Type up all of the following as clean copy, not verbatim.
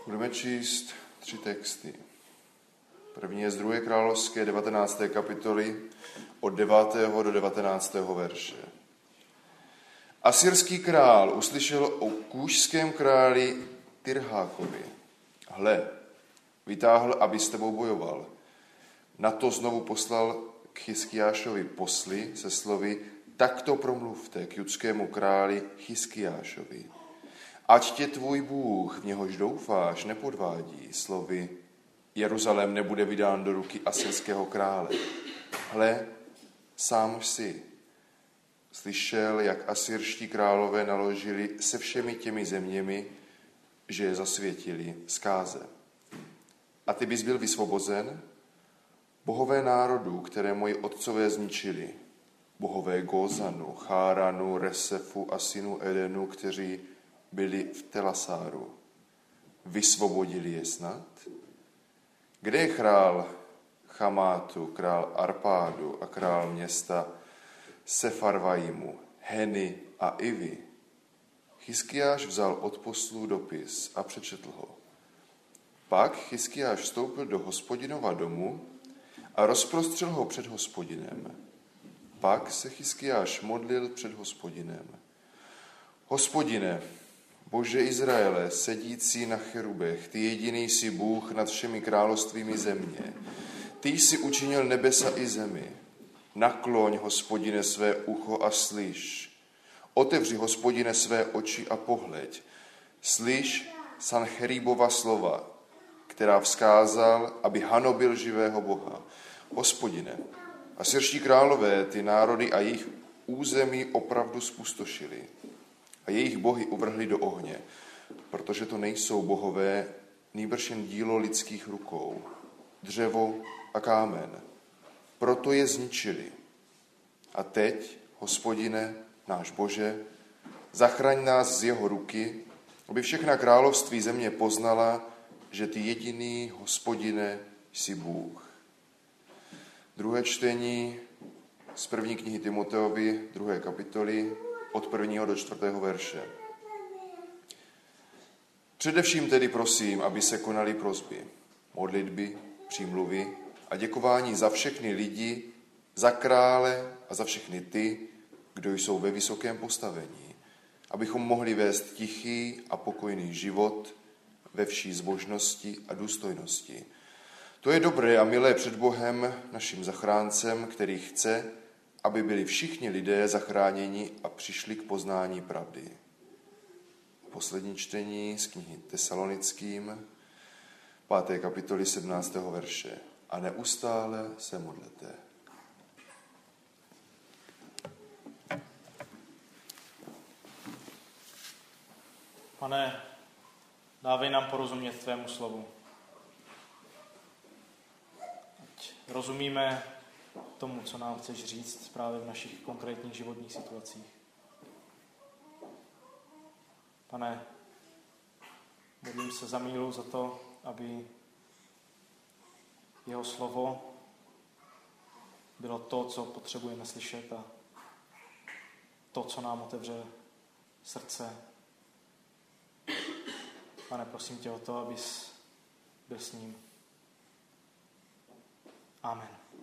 Budeme číst 3 texty. První je z 2. královské 19. kapitoly od 9. do 19. verše. Asyrský král uslyšel o kúšském králi Tirhákovi. Hle, vytáhl, aby s tebou bojoval. Na to znovu poslal k Chiskiášovi posly se slovy: takto promluvte k judskému králi Chiskiášovi. Ať tě tvůj Bůh, v něhož doufáš, nepodvádí slovy: Jeruzalém nebude vydán do ruky asyrského krále. Hle, sám jsi slyšel, jak asyrští králové naložili se všemi těmi zeměmi, že je zasvětili zkáze. A ty bys byl vysvobozen? Bohové národů, které moji otcové zničili, bohové Gózanu, Cháranu, Resefu a synu Edenu, kteří byli v Telasáru, vysvobodili je snad? Kde je král Chamátu, král Arpádu a král města Sefarvaimu, Heny a Ivy? Chiskiáš vzal od poslů dopis a přečetl ho. Pak Chiskiáš vstoupil do Hospodinova domu a rozprostřel ho před Hospodinem. Pak se Chiskiáš modlil před Hospodinem. Hospodine, Bože Izraele, sedící na cherubech, ty jediný jsi Bůh nad všemi královstvími země. Ty jsi učinil nebesa i zemi. Nakloň, Hospodine, své ucho a slyš. Otevři, Hospodine, své oči a pohleď. Slyš Sancheribova slova, která vzkázal, aby hanobil živého Boha. Hospodine, asyrští králové ty národy a jejich území opravdu spustošili a jejich bohy uvrhli do ohně, protože to nejsou bohové, nýbrž jen dílo lidských rukou, dřevo a kámen. Proto je zničili. A teď, Hospodine, náš Bože, zachraň nás z jeho ruky, aby všechna království země poznala, že ty jediný, Hospodine, jsi Bůh. Druhé čtení z 1. knihy Timoteovi, 2. kapitoly, od 1. do 4. verše. Především tedy prosím, aby se konaly prosby, modlitby, přímluvy a děkování za všechny lidi, za krále a za všechny ty, kdo jsou ve vysokém postavení, abychom mohli vést tichý a pokojný život ve vší zbožnosti a důstojnosti. To je dobré a milé před Bohem, naším zachráncem, který chce, aby byli všichni lidé zachráněni a přišli k poznání pravdy. Poslední čtení z knihy Tesalonickým, 5. kapitoly 17. verše. A neustále se modlete. Pane, dávej nám porozumět tvému slovu. Ať rozumíme tomu, co nám chceš říct právě v našich konkrétních životních situacích. Pane, modlím se za Mílu, za to, aby jeho slovo bylo to, co potřebujeme slyšet a to, co nám otevře srdce. Pane, prosím tě o to, abys byl s ním. Amen.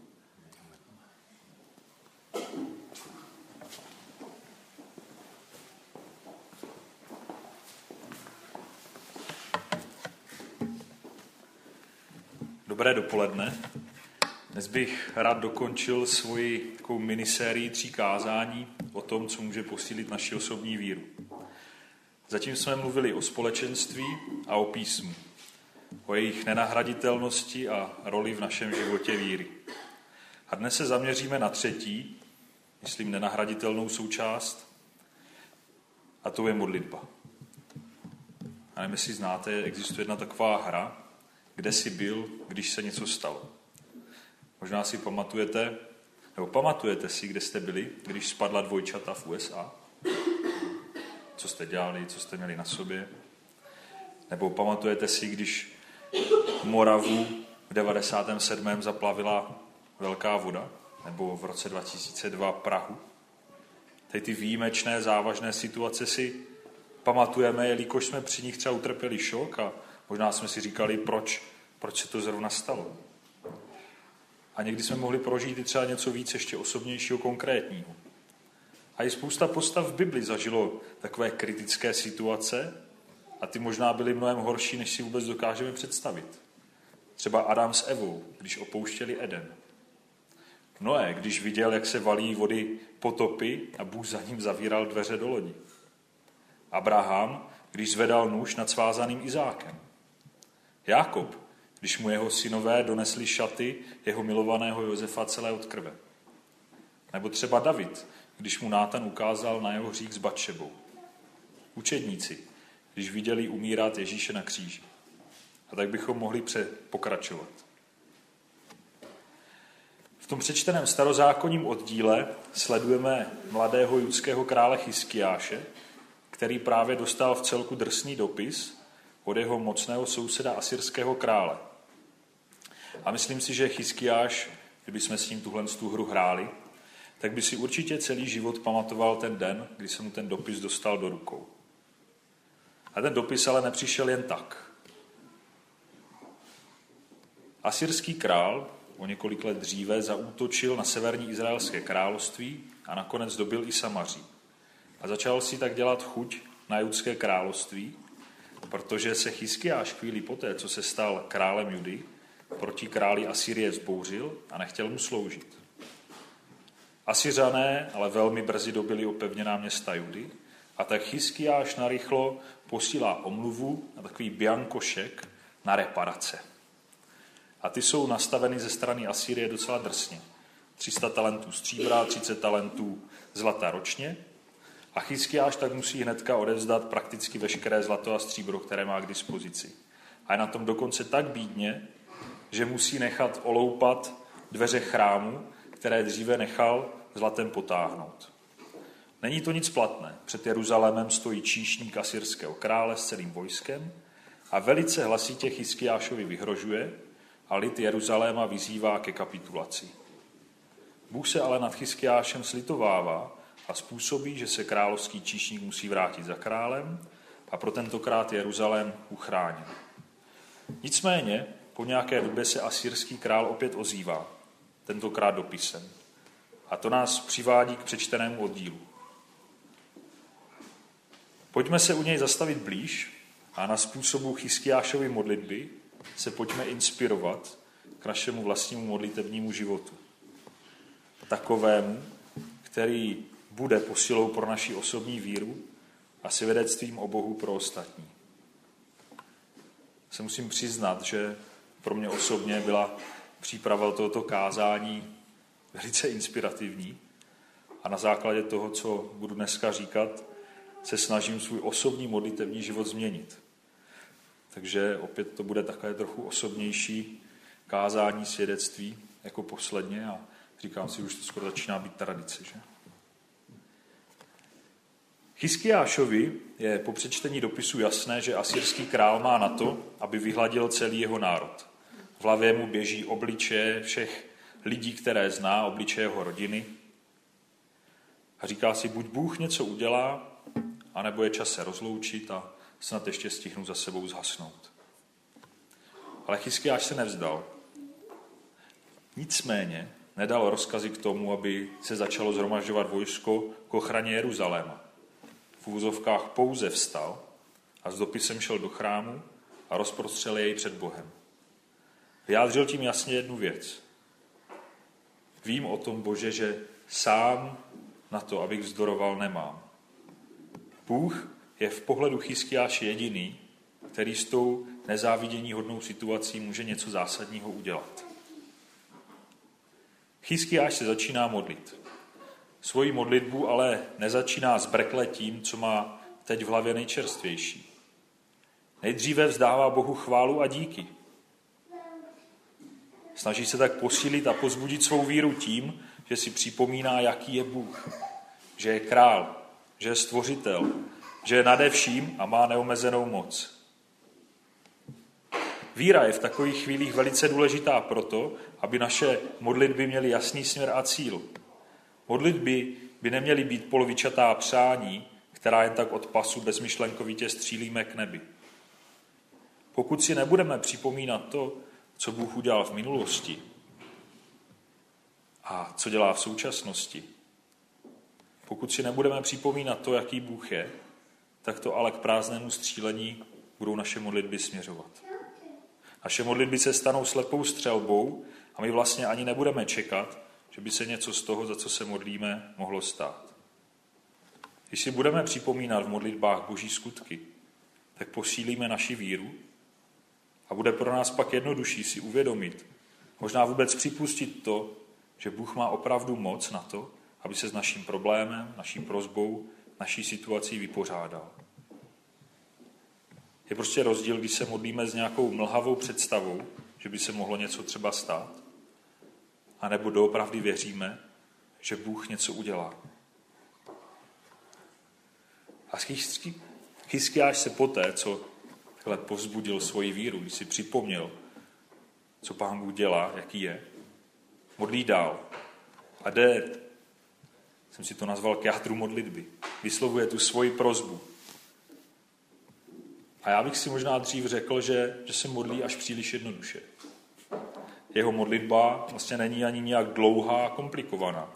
Dobré dopoledne. Dnes bych rád dokončil svoji takovou minisérii 3 kázání o tom, co může posílit naši osobní víru. Zatím jsme mluvili o společenství a o písmu, o jejich nenahraditelnosti a roli v našem životě víry. A dnes se zaměříme na 3., myslím nenahraditelnou součást, a to je modlitba. A nevím, jestli znáte, existuje jedna taková hra, kde jsi byl, když se něco stalo. Možná si pamatujete si, kde jste byli, když spadla dvojčata v USA? Co jste dělali, co jste měli na sobě? Nebo pamatujete si, když Moravu v 97. zaplavila velká voda? Nebo v roce 2002 Prahu? Tady ty výjimečné, závažné situace si pamatujeme, jelikož jsme při nich třeba utrpěli šok a Možná jsme si říkali, proč se to zrovna stalo. A někdy jsme mohli prožít i třeba něco víc ještě osobnějšího, konkrétního. A i spousta postav v Bibli zažilo takové kritické situace a ty možná byly mnohem horší, než si vůbec dokážeme představit. Třeba Adam s Evou, když opouštěli Eden. Noé, když viděl, jak se valí vody potopy a Bůh za ním zavíral dveře do lodi. Abraham, když zvedal nůž nad svázaným Izákem. Jákob, když mu jeho synové donesli šaty jeho milovaného Josefa celé od krve. Nebo třeba David, když mu Nátan ukázal na jeho hřích s Batšebou. Učedníci, když viděli umírat Ježíše na kříži. A tak bychom mohli pokračovat. V tom přečteném starozákonním oddíle sledujeme mladého judského krále Chiskiáše, který právě dostal v celku drsný dopis od jeho mocného souseda asyrského krále. A myslím si, že Chiskiáš, kdyby jsme s ním tu hru hráli, tak by si určitě celý život pamatoval ten den, kdy se mu ten dopis dostal do rukou. A ten dopis ale nepřišel jen tak. Asyrský král o několik let dříve zaútočil na severní izraelské království a nakonec dobil i Samaří. A začal si tak dělat chuť na judské království, protože se Chiskiáš chvíli poté, co se stal králem Judy, proti králi Asýrie vzbouřil a nechtěl mu sloužit. Asyřané ale velmi brzy dobili opevněná města Judy a tak Chiskiáš narychlo posílá omluvu na takový biankošek na reparace. A ty jsou nastaveny ze strany Asýrie docela drsně. 300 talentů stříbra, 30 talentů zlata ročně. A Chiskiáš tak musí hnedka odevzdat prakticky veškeré zlato a stříbro, které má k dispozici. A je na tom dokonce tak bídně, že musí nechat oloupat dveře chrámu, které dříve nechal zlatem potáhnout. Není to nic platné. Před Jeruzalémem stojí číšník asyrského krále s celým vojskem a velice hlasitě Chiskiášovi vyhrožuje a lid Jeruzaléma vyzývá ke kapitulaci. Bůh se ale nad Chiskiášem slitovává a způsobí, že se královský číšník musí vrátit za králem a pro tentokrát Jeruzalém uchráněn. Nicméně po nějaké době se asyrský král opět ozývá, tentokrát dopisem. A to nás přivádí k přečtenému oddílu. Pojďme se u něj zastavit blíž a na způsobu Chiskiášovy modlitby se pojďme inspirovat k našemu vlastnímu modlitebnímu životu. Takovému, který bude posilou pro naši osobní víru a svědectvím o Bohu pro ostatní. Se musím přiznat, že pro mě osobně byla příprava tohoto kázání velice inspirativní a na základě toho, co budu dneska říkat, se snažím svůj osobní modlitevní život změnit. Takže opět to bude takové trochu osobnější kázání, svědectví jako posledně a říkám si, už to skoro začíná být tradice, že? Chiskiášovi je po přečtení dopisu jasné, že asyrský král má na to, aby vyhladil celý jeho národ. V hlavě mu běží obličeje všech lidí, které zná, obličeje jeho rodiny. A říká si, buď Bůh něco udělá, anebo je čas se rozloučit a snad ještě stihnu za sebou zhasnout. Ale Chiskiáš se nevzdal. Nicméně nedal rozkazy k tomu, aby se začalo shromažďovat vojsko k ochraně Jeruzaléma. V uvozovkách pouze vstal a s dopisem šel do chrámu a rozprostřel jej před Bohem. Vyjádřil tím jasně jednu věc. Vím o tom, Bože, že sám na to, abych vzdoroval, nemám. Bůh je v pohledu Chiskiáše jediný, který s tou nezáviděníhodnou situací může něco zásadního udělat. Chiskiáš se začíná modlit. Svoji modlitbu ale nezačíná zbrkle tím, co má teď v hlavě nejčerstvější. Nejdříve vzdává Bohu chválu a díky. Snaží se tak posílit a pozbudit svou víru tím, že si připomíná, jaký je Bůh. Že je král, že je stvořitel, že je nade vším a má neomezenou moc. Víra je v takových chvílích velice důležitá proto, aby naše modlitby měly jasný směr a cíl. Modlitby by neměly být polovičatá přání, která jen tak od pasu bezmyšlenkovitě střílíme k nebi. Pokud si nebudeme připomínat to, co Bůh udělal v minulosti a co dělá v současnosti, pokud si nebudeme připomínat to, jaký Bůh je, tak to ale k prázdnému střílení budou naše modlitby směřovat. Naše modlitby se stanou slepou střelbou a my vlastně ani nebudeme čekat, že by se něco z toho, za co se modlíme, mohlo stát. Když si budeme připomínat v modlitbách Boží skutky, tak posílíme naši víru a bude pro nás pak jednodušší si uvědomit, možná vůbec připustit to, že Bůh má opravdu moc na to, aby se s naším problémem, naší prosbou, naší situací vypořádal. Je prostě rozdíl, když se modlíme s nějakou mlhavou představou, že by se mohlo něco třeba stát, anebo doopravdy věříme, že Bůh něco udělá. A Chiskiáš se poté, co takhle povzbudil svoji víru, když si připomněl, co Pán Bůh dělá, jaký je, modlí dál a jde, jsem si to nazval, k jádru modlitby. Vyslovuje tu svoji prosbu. A já bych si možná dřív řekl, že se modlí až příliš jednoduše. Jeho modlitba vlastně není ani nějak dlouhá a komplikovaná.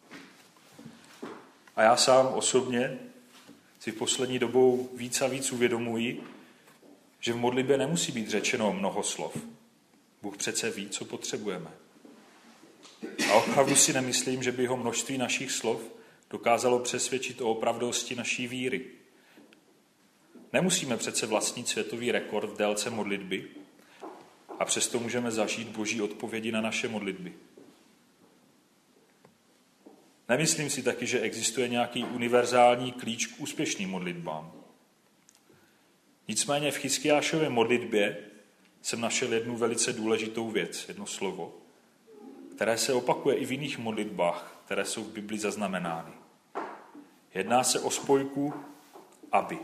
A já sám osobně si v poslední dobou víc a víc uvědomuji, že v modlitbě nemusí být řečeno mnoho slov. Bůh přece ví, co potřebujeme. A opravdu si nemyslím, že by ho množství našich slov dokázalo přesvědčit o opravdosti naší víry. Nemusíme přece vlastnit světový rekord v délce modlitby a přesto můžeme zažít Boží odpovědi na naše modlitby. Nemyslím si taky, že existuje nějaký univerzální klíč k úspěšným modlitbám. Nicméně v Chiskiášově modlitbě jsem našel jednu velice důležitou věc, jedno slovo, které se opakuje i v jiných modlitbách, které jsou v Bibli zaznamenány. Jedná se o spojku aby.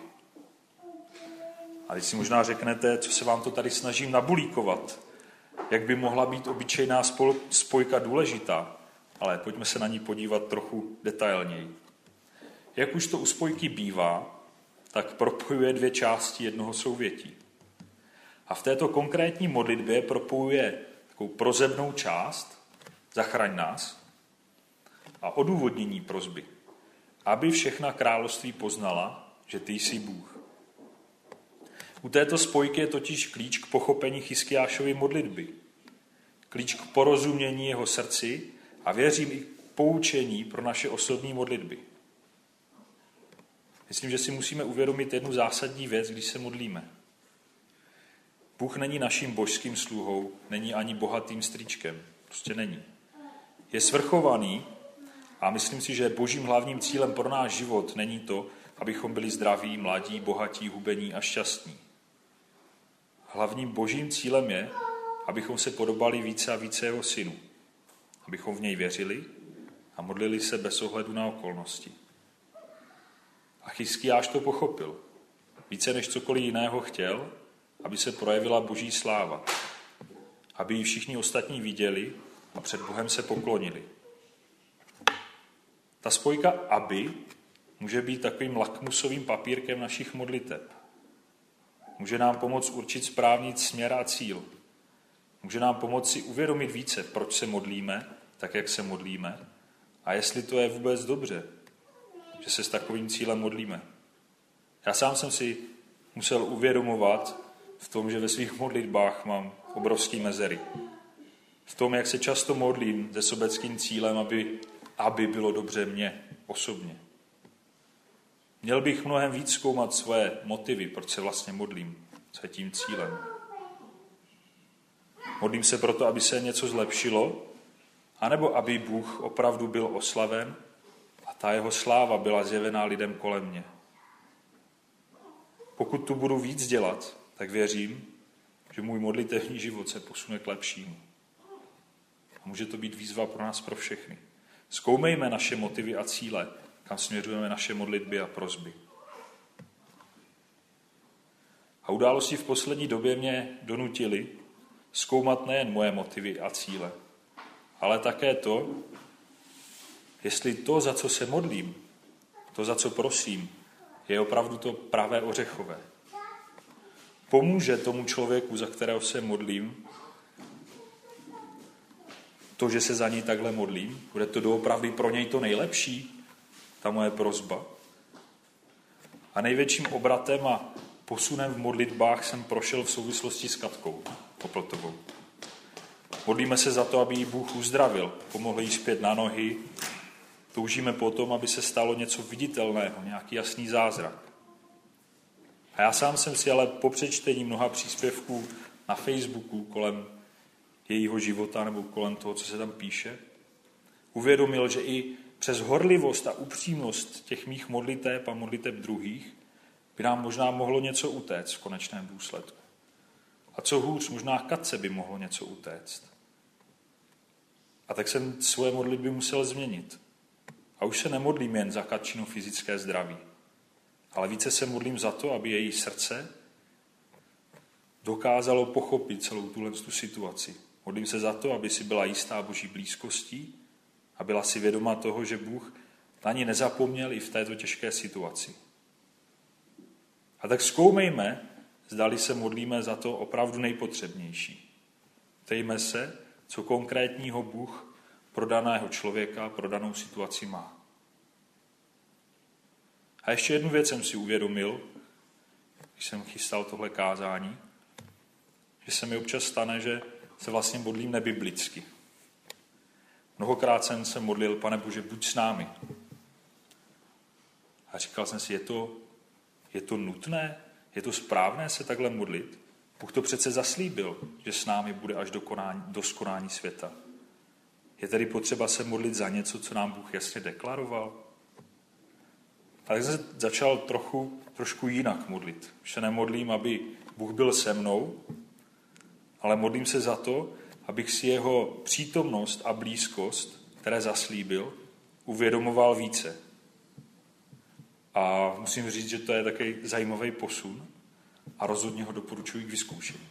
A teď si možná řeknete, co se vám to tady snažím nabulíkovat, jak by mohla být obyčejná spojka důležitá, ale pojďme se na ní podívat trochu detailněji. Jak už to u spojky bývá, tak propojuje dvě části jednoho souvětí. A v této konkrétní modlitbě propojuje takovou prozebnou část, zachraň nás, a odůvodnění prosby, aby všechna království poznala, že ty jsi Bůh. U této spojky je totiž klíč k pochopení Chiskiášovy modlitby, klíč k porozumění jeho srdci a věřím i k poučení pro naše osobní modlitby. Myslím, že si musíme uvědomit jednu zásadní věc, když se modlíme. Bůh není naším božským sluhou, není ani bohatým strýčkem. Prostě není. Je svrchovaný a myslím si, že božím hlavním cílem pro náš život není to, abychom byli zdraví, mladí, bohatí, hubení a šťastní. Hlavním božím cílem je, abychom se podobali více a více jeho synu. Abychom v něj věřili a modlili se bez ohledu na okolnosti. A Chiskiáš to pochopil. Více než cokoliv jiného chtěl, aby se projevila boží sláva. Aby ji všichni ostatní viděli a před Bohem se poklonili. Ta spojka aby může být takovým lakmusovým papírkem našich modliteb. Může nám pomoct určit správný směr a cíl. Může nám pomoci uvědomit více, proč se modlíme, tak jak se modlíme, a jestli to je vůbec dobře, že se s takovým cílem modlíme. Já sám jsem si musel uvědomovat v tom, že ve svých modlitbách mám obrovský mezery. V tom, jak se často modlím se sobeckým cílem, aby bylo dobře mně osobně. Měl bych mnohem víc zkoumat svoje motivy, proč se vlastně modlím, co je tím cílem. Modlím se proto, aby se něco zlepšilo, anebo aby Bůh opravdu byl oslaven a ta jeho sláva byla zjevená lidem kolem mě. Pokud tu budu víc dělat, tak věřím, že můj modlitevní život se posune k lepšímu. A může to být výzva pro nás, pro všechny. Zkoumejme naše motivy a cíle, kam směřujeme naše modlitby a prosby. A události v poslední době mě donutily zkoumat nejen moje motivy a cíle, ale také to, jestli to, za co se modlím, to, za co prosím, je opravdu to pravé ořechové. pomůže tomu člověku, za kterého se modlím, to, že se za něj takhle modlím? Bude to doopravdy pro něj to nejlepší, ta moje prosba? A největším obratem a posunem v modlitbách jsem prošel v souvislosti s Katkou Popletovou. Modlíme se za to, aby ji Bůh uzdravil, pomohl jí zpět na nohy. Toužíme potom, aby se stalo něco viditelného, nějaký jasný zázrak. A já sám jsem si ale po přečtení mnoha příspěvků na Facebooku kolem jejího života nebo kolem toho, co se tam píše, uvědomil, že i přes horlivost a upřímnost těch mých modliteb a modliteb druhých by nám možná mohlo něco utéct v konečném důsledku. A co hůř, možná Katce by mohlo něco utéct. A tak jsem svoje modlitby musel změnit. A už se nemodlím jen za Katčino fyzické zdraví, ale více se modlím za to, aby její srdce dokázalo pochopit celou tu situaci. Modlím se za to, aby si byla jistá Boží blízkostí a byla si vědoma toho, že Bůh na ní nezapomněl i v této těžké situaci. A tak zkoumejme, zdali se modlíme za to opravdu nejpotřebnější. Ptejme se, co konkrétního Bůh pro daného člověka, pro danou situaci má. A ještě jednu věc jsem si uvědomil, když jsem chystal tohle kázání, že se mi občas stane, že se vlastně modlím nebiblicky. Mnohokrát jsem se modlil, Pane Bože, buď s námi. A říkal jsem si, je to nutné? Je to správné se takhle modlit? Bůh to přece zaslíbil, že s námi bude až do skonání světa. Je tedy potřeba se modlit za něco, co nám Bůh jasně deklaroval? A tak jsem začal trošku jinak modlit. Už se nemodlím, aby Bůh byl se mnou, ale modlím se za to, abych si jeho přítomnost a blízkost, které zaslíbil, uvědomoval více. A musím říct, že to je takový zajímavý posun a rozhodně ho doporučuji k vyzkoušení.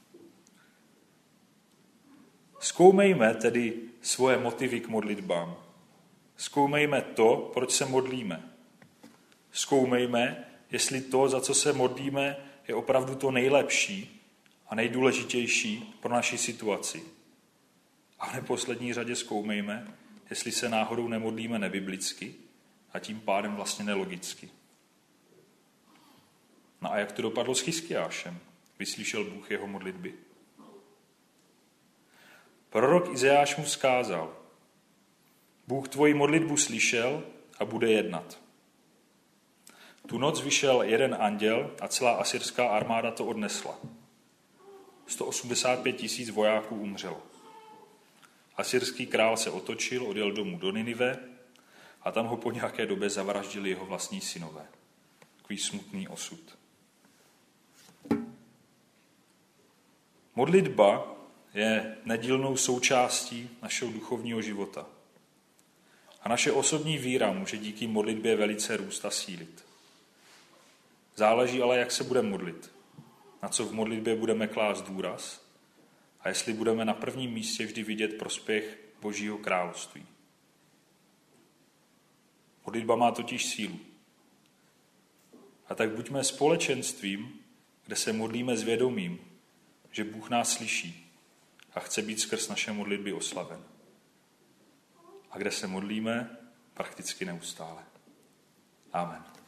Zkoumejme tedy svoje motivy k modlitbám. Zkoumejme to, proč se modlíme. Zkoumejme, jestli to, za co se modlíme, je opravdu to nejlepší a nejdůležitější pro naši situaci. A v neposlední řadě zkoumejme, jestli se náhodou nemodlíme nebiblicky a tím pádem vlastně nelogicky. No a jak to dopadlo s Chyskiášem? Vyslyšel Bůh jeho modlitby? Prorok Izajáš mu vzkázal: Bůh tvoji modlitbu slyšel a bude jednat. Tu noc vyšel jeden anděl a celá asyrská armáda to odnesla. 185 000 vojáků umřelo. Asyrský král se otočil, odjel domů do Ninive a tam ho po nějaké době zavraždili jeho vlastní synové. Takový smutný osud. Modlitba je nedílnou součástí našeho duchovního života. A naše osobní víra může díky modlitbě velice růst a sílit. Záleží ale, jak se budeme modlit, na co v modlitbě budeme klást důraz a jestli budeme na prvním místě vždy vidět prospěch Božího království. Modlitba má totiž sílu. A tak buďme společenstvím, kde se modlíme s vědomím, že Bůh nás slyší a chce být skrz naše modlitby oslaven. A kde se modlíme prakticky neustále. Amen.